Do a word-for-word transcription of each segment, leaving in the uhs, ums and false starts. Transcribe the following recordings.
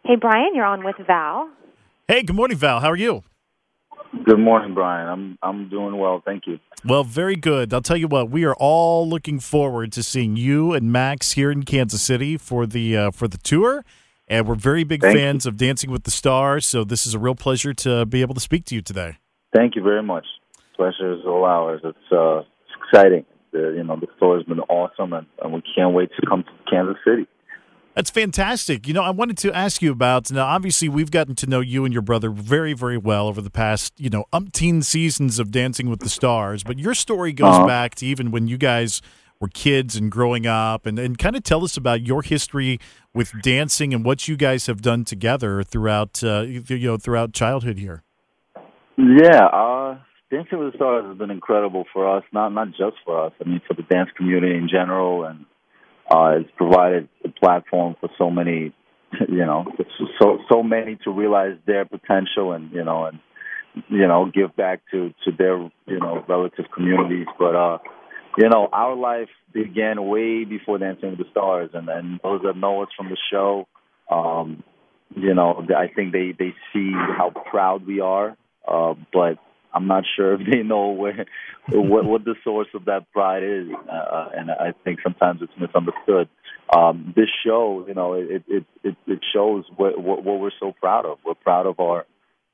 Hey, Brian, you're on with Val. Hey, good morning, Val. How are you? Good morning, Brian. I'm I'm doing well, thank you. Well, very good. I'll tell you what, we are all looking forward to seeing you and Max here in Kansas City for the uh, for the tour, and we're very big Thank fans you. of Dancing with the Stars. So this is a real pleasure to be able to speak to you today. Thank you very much. Pleasure is all ours. It's uh, it's exciting. The, you know, the tour has been awesome, and, and we can't wait to come to Kansas City. That's fantastic. You know, I wanted to ask you about, now, obviously, we've gotten to know you and your brother very, very well over the past, you know, umpteen seasons of Dancing with the Stars. But your story goes Uh-huh. back to even when you guys were kids and growing up. And, and kind of tell us about your history with dancing and what you guys have done together throughout, uh, you know, throughout childhood here. Yeah, uh, Dancing with the Stars has been incredible for us, not not just for us. I mean, for the dance community in general, and uh, it's provided a platform for so many, you know, so so many to realize their potential and you know and you know give back to to their you know relative communities. But uh, you know, our life began way before Dancing with the Stars, and and those that know us from the show, um, you know, I think they they see how proud we are. Uh, but I'm not sure if they know where, what, what the source of that pride is, uh, and I think sometimes it's misunderstood. Um, this show, you know, it it it, it shows what, what what we're so proud of. We're proud of our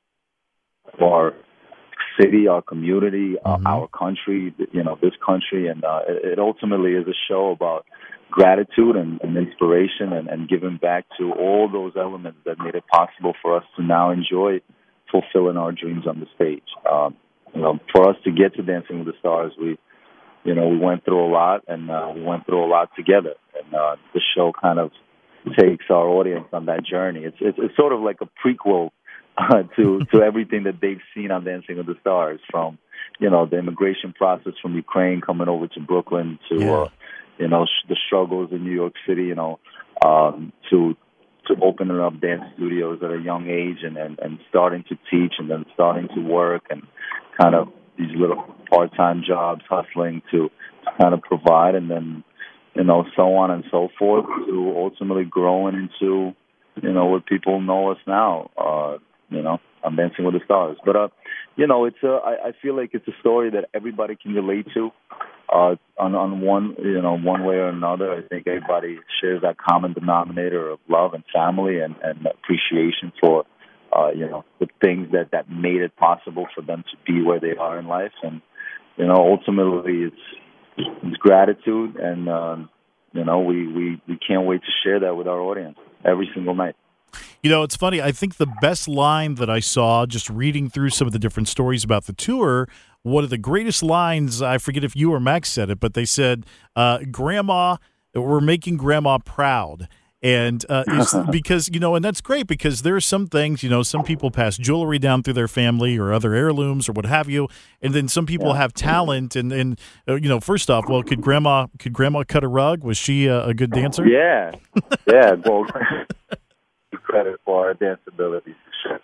of our city, our community, Mm-hmm. uh, our country. You know, this country, and uh, it, it ultimately is a show about gratitude and, and inspiration, and, and giving back to all those elements that made it possible for us to now enjoy fulfilling our dreams on the stage. Um, you know, for us to get to Dancing with the Stars, we, you know, we went through a lot, and uh, we went through a lot together. And uh, the show kind of takes our audience on that journey. It's it's, it's sort of like a prequel uh, to to everything that they've seen on Dancing with the Stars, from you know the immigration process from Ukraine coming over to Brooklyn to Yeah. uh, you know sh- the struggles in New York City, you know, um, to to opening up dance studios at a young age, and, and, and starting to teach, and then starting to work, and kind of these little part-time jobs, hustling to, to kind of provide, and then, you know, so on and so forth, to ultimately growing into, you know, what people know us now, uh, you know, I'm Dancing with the Stars. But, uh, you know, it's a, I, I feel like it's a story that everybody can relate to. Uh, on, on one, you know, one way or another. I think everybody shares that common denominator of love and family, and, and appreciation for, uh, you know, the things that, that made it possible for them to be where they are in life. And, you know, ultimately it's, it's gratitude, and, um, you know, we, we, we can't wait to share that with our audience every single night. You know, it's funny. I think the best line that I saw just reading through some of the different stories about the tour, one of the greatest lines, I forget if you or Max said it, but they said, uh, Grandma, we're making Grandma proud. And uh, it's because, you know, and that's great, because there are some things, you know, some people pass jewelry down through their family or other heirlooms or what have you. And then some people Yeah. have talent. And, and uh, you know, first off, well, could grandma, could grandma cut a rug? Was she a, a good dancer? Yeah. Yeah. Well, credit for our dance abilities.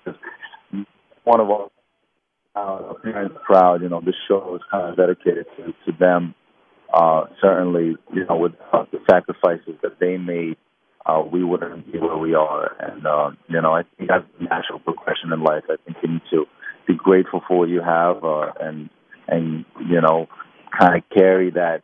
One of our uh, parents proud, you know, this show is kind of dedicated to, to them. Uh, certainly, you know, with uh, the sacrifices that they made, uh, we wouldn't be where we are. And, uh, you know, I think that's a natural progression in life. I think you need to be grateful for what you have, uh, and, and, you know, kind of carry that,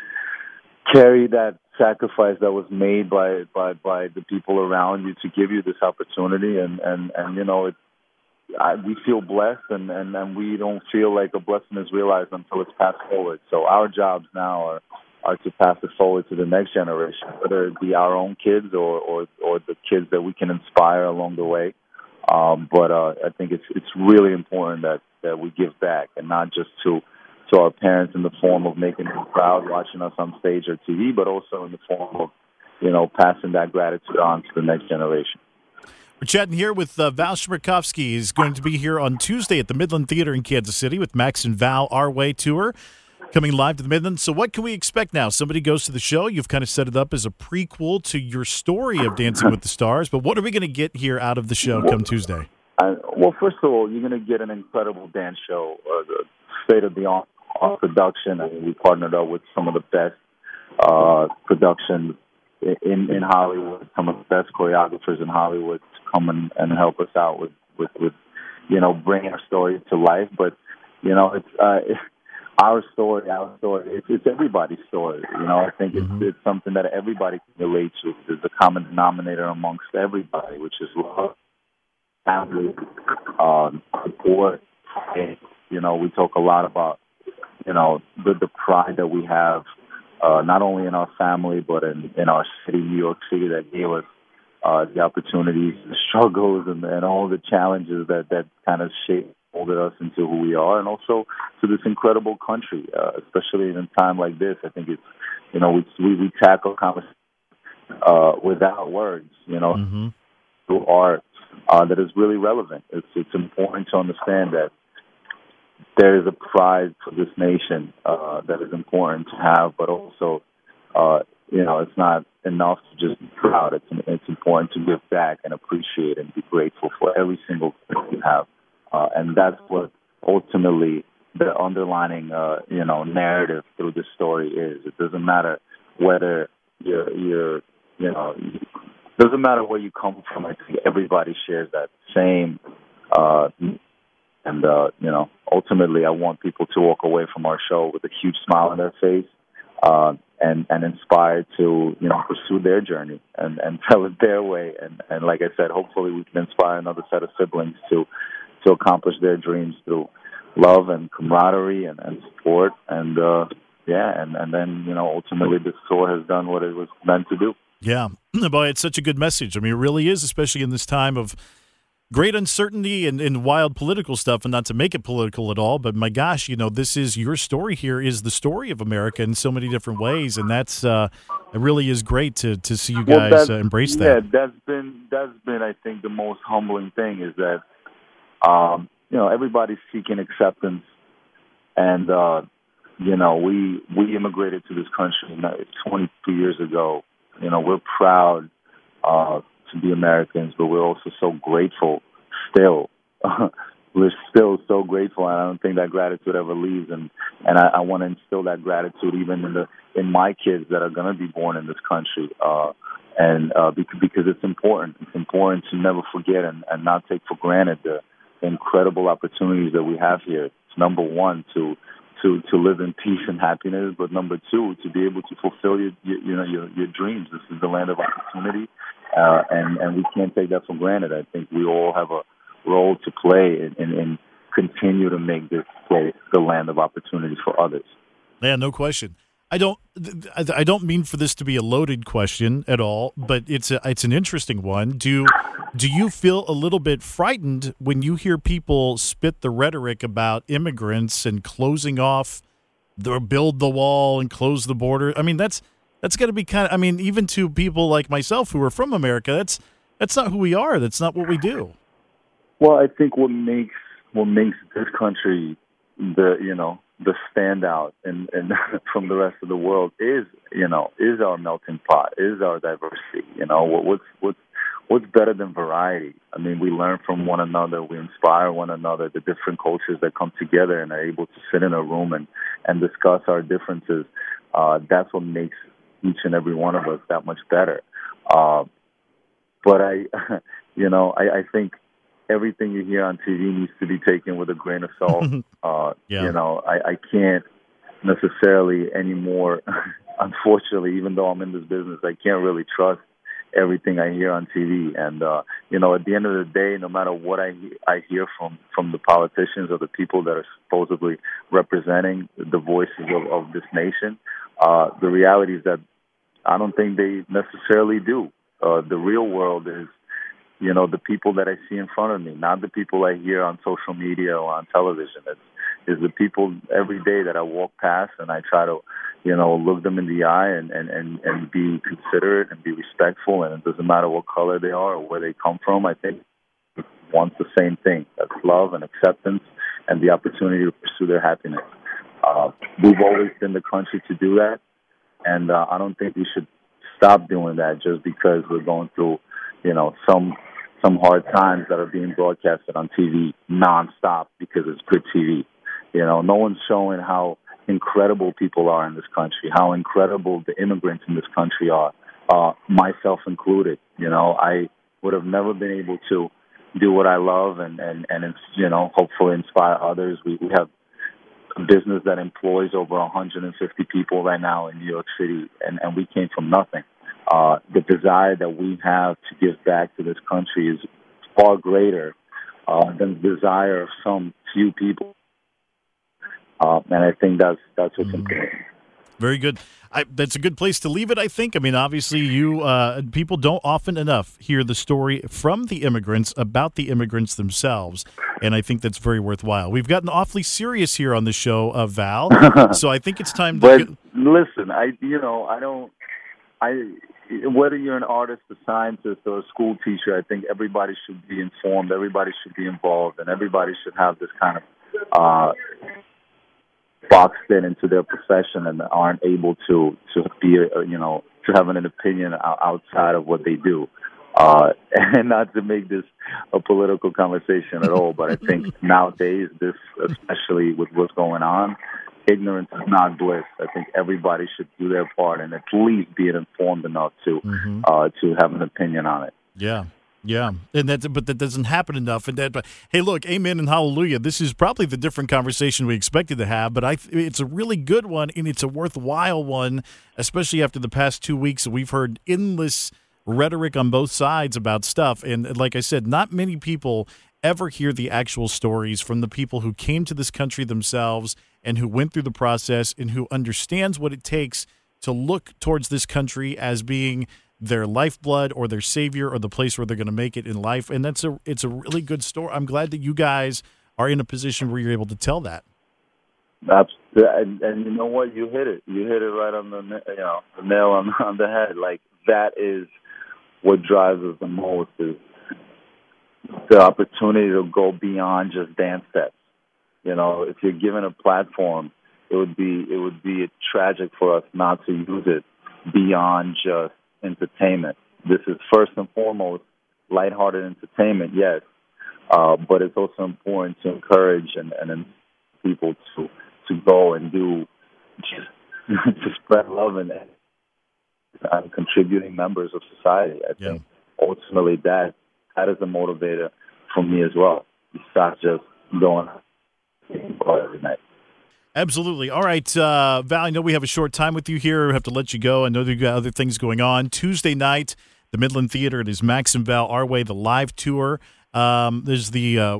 carry that sacrifice that was made by, by, by the people around you to give you this opportunity. And, and, and you know, it, I, we feel blessed, and, and, and we don't feel like a blessing is realized until it's passed forward. So our jobs now are, are to pass it forward to the next generation, whether it be our own kids or, or, or the kids that we can inspire along the way. Um, but uh, I think it's it's really important that, that we give back, and not just to to our parents in the form of making them proud watching us on stage or T V, but also in the form of, you know, passing that gratitude on to the next generation. We're chatting here with uh, Val Chmerkovskiy. He's going to be here on Tuesday at the Midland Theater in Kansas City with Max and Val Our Way Tour, coming live to the Midland. So what can we expect now? Somebody goes to the show. You've kind of set it up as a prequel to your story of Dancing with the Stars. But what are we going to get here out of the show come Tuesday? Uh, well, first of all, you're going to get an incredible dance show, uh, the state-of-the-art production. I mean, we partnered up with some of the best uh, production in in Hollywood, some of the best choreographers in Hollywood to come and, and help us out with, with, with, you know, bringing our story to life. But, you know, it's uh, our story, our story. It's, it's everybody's story. You know, I think Mm-hmm. it's, it's something that everybody can relate to. There's a common denominator amongst everybody, which is love, family, um, support. And, you know, we talk a lot about, you know, the, the pride that we have, uh, not only in our family, but in, in our city, New York City, that gave us uh, the opportunities, the struggles, and, and all the challenges that, that kind of shaped, molded us into who we are, and also to this incredible country, uh, especially in a time like this. I think it's, you know, we, we, we tackle conversation uh, without words, you know, Mm-hmm. through art uh, that is really relevant. It's, it's important to understand that there is a pride for this nation uh, that is important to have, but also, uh, you know, it's not enough to just be proud. It's, it's important to give back and appreciate and be grateful for every single thing you have. Uh, and that's what ultimately the underlining, uh, you know, narrative through this story is. It doesn't matter whether you're, you're you know, it doesn't matter where you come from. I think everybody shares that same uh And, uh, you know, ultimately I want people to walk away from our show with a huge smile on their face uh, and, and inspired to, you know, pursue their journey and, and tell it their way. And, and like I said, hopefully we can inspire another set of siblings to to accomplish their dreams through love and camaraderie and, and support. And, uh, yeah, and, and then, you know, ultimately this tour has done what it was meant to do. Yeah. Boy, it's such a good message. I mean, it really is, especially in this time of great uncertainty and, and wild political stuff, and not to make it political at all, but my gosh, you know, this is your story here is the story of America in so many different ways, and that's uh, it really is great to to see you Well, guys uh, embrace that. Yeah, that's been that's been I think the most humbling thing is that um, you know, everybody's seeking acceptance, and uh, you know, we we immigrated to this country twenty-two years ago. You know, we're proud Uh, to be Americans, but we're also so grateful still. We're still so grateful, and I don't think that gratitude ever leaves. And, and I, I want to instill that gratitude even in the in my kids that are going to be born in this country. Uh, and uh, because, because it's important. It's important to never forget and, and not take for granted the incredible opportunities that we have here. It's number one to to to live in peace and happiness, but number two, to be able to fulfill your, your you know your your dreams. This is the land of opportunity. Uh, and, and we can't take that for granted. I think we all have a role to play and, and, and continue to make this place the land of opportunity for others. Yeah, no question. I don't. I don't mean for this to be a loaded question at all, but it's a, it's an interesting one. Do do you feel a little bit frightened when you hear people spit the rhetoric about immigrants and closing off the build the wall and close the border? I mean, that's. That's got to be kind of, I mean, even to people like myself who are from America, that's that's not who we are. That's not what we do. Well, I think what makes what makes this country the, you know, the standout and, and from the rest of the world is, you know, is our melting pot, is our diversity. You know, what, what's, what's, what's better than variety? I mean, we learn from one another. We inspire one another, the different cultures that come together and are able to sit in a room and, and discuss our differences. Uh, that's what makes each and every one of us that much better. Uh, but I, you know, I, I think everything you hear on T V needs to be taken with a grain of salt. uh, yeah. You know, I, I can't necessarily anymore, unfortunately, even though I'm in this business, I can't really trust everything I hear on T V. And, uh, you know, at the end of the day, no matter what I, I hear from, from the politicians or the people that are supposedly representing the voices of, of this nation, Uh, the reality is that I don't think they necessarily do. Uh, the real world is, you know, the people that I see in front of me, not the people I hear on social media or on television. It's, it's the people every day that I walk past, and I try to, you know, look them in the eye and, and, and, and be considerate and be respectful. And it doesn't matter what color they are or where they come from. I think it wants the same thing. That's love and acceptance and the opportunity to pursue their happiness. Uh, we've always been the country to do that, and uh, I don't think we should stop doing that just because we're going through, you know, some some hard times that are being broadcasted on T V nonstop because it's good T V. You know, no one's showing how incredible people are in this country, how incredible the immigrants in this country are, uh, myself included. You know, I would have never been able to do what I love and, and, and you know, hopefully inspire others. We, we have a business that employs over one hundred fifty people right now in New York City, and, and we came from nothing. Uh, the desire that we have to give back to this country is far greater uh, than the desire of some few people. Uh, and I think that's that's what's important. Very good. I, that's a good place to leave it, I think. I mean, obviously, you uh, people don't often enough hear the story from the immigrants about the immigrants themselves, and I think that's very worthwhile. We've gotten awfully serious here on the show, uh, Val, so I think it's time to... But get... listen, I you know, I don't... I whether you're an artist, a scientist, or a school teacher, I think everybody should be informed, everybody should be involved, and everybody should have this kind of... Uh, boxed in into their profession and aren't able to to be uh, you know to have an opinion outside of what they do, uh, and not to make this a political conversation at all. But I think nowadays, this especially with what's going on, ignorance is not bliss. I think everybody should do their part and at least be informed enough to mm-hmm. uh, to have an opinion on it. Yeah. Yeah, and that, but that doesn't happen enough. And that, but hey, look, amen and hallelujah. This is probably the different conversation we expected to have, but I, it's a really good one, and it's a worthwhile one, especially after the past two weeks. We've heard endless rhetoric on both sides about stuff, and like I said, not many people ever hear the actual stories from the people who came to this country themselves and who went through the process and who understands what it takes to look towards this country as being their lifeblood or their savior or the place where they're going to make it in life. And that's a it's a really good story. I'm glad that you guys are in a position where you're able to tell that. Absolutely. And, and you know what? You hit it. You hit it right on the you know the nail on, on the head. Like, that is what drives us the most, is the opportunity to go beyond just dance steps. You know, if you're given a platform, it would be it would be tragic for us not to use it beyond just entertainment. This is first and foremost lighthearted entertainment, yes, uh, but it's also important to encourage and, and people to to go and do just to spread love and, and contributing members of society. I think yeah. ultimately that that is a motivator for me as well. Besides just going every night. Absolutely. All right, uh, Val, I know we have a short time with you here. We have to let you go. I know you've got other things going on. Tuesday night, the Midland Theater, it is Max and Val Our Way, the live tour. Um, there's the uh,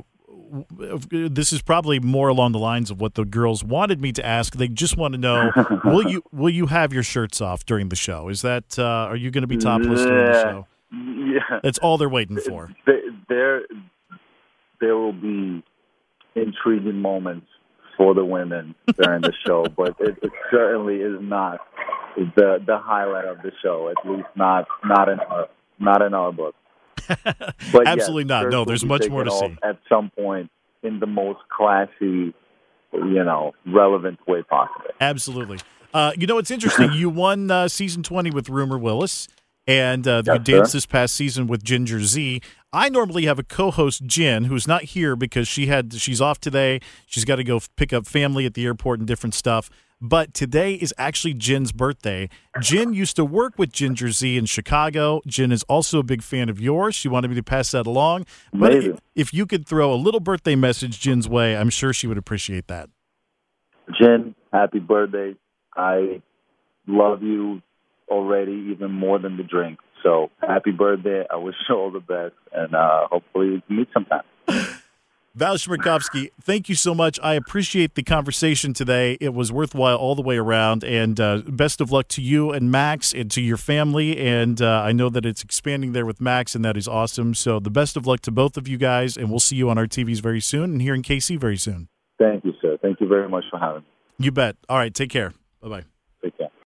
– this is probably more along the lines of what the girls wanted me to ask. They just want to know, will you will you have your shirts off during the show? Is that uh, – are you going to be topless during the show? Yeah. That's all they're waiting for. There, there will be intriguing moments for the women during the show, but it, it certainly is not the the highlight of the show. At least not not in our not in our book. But absolutely yes, not. No, there's much more to see at some point in the most classy, you know, relevant way possible. Absolutely. Uh, you know, it's interesting. You won uh, season twenty with Rumor Willis. And uh, yes, you danced sir. this past season with Ginger Z. I normally have a co-host, Jen, who's not here because she had she's off today. She's got to go pick up family at the airport and different stuff. But today is actually Jen's birthday. Jen used to work with Ginger Z in Chicago. Jen is also a big fan of yours. She wanted me to pass that along. But Maybe. if you could throw a little birthday message Jen's way, I'm sure she would appreciate that. Jen, happy birthday. I love you already, even more than the drink. So happy birthday. I wish you all the best, and uh, hopefully we can meet sometime. Val Chmerkovskiy, thank you so much. I appreciate the conversation today. It was worthwhile all the way around, and uh, best of luck to you and Max and to your family, and uh, I know that it's expanding there with Max, and that is awesome. So the best of luck to both of you guys, and we'll see you on our T Vs very soon and here in K C very soon. Thank you, sir. Thank you very much for having me. You bet. All right, take care. Bye-bye.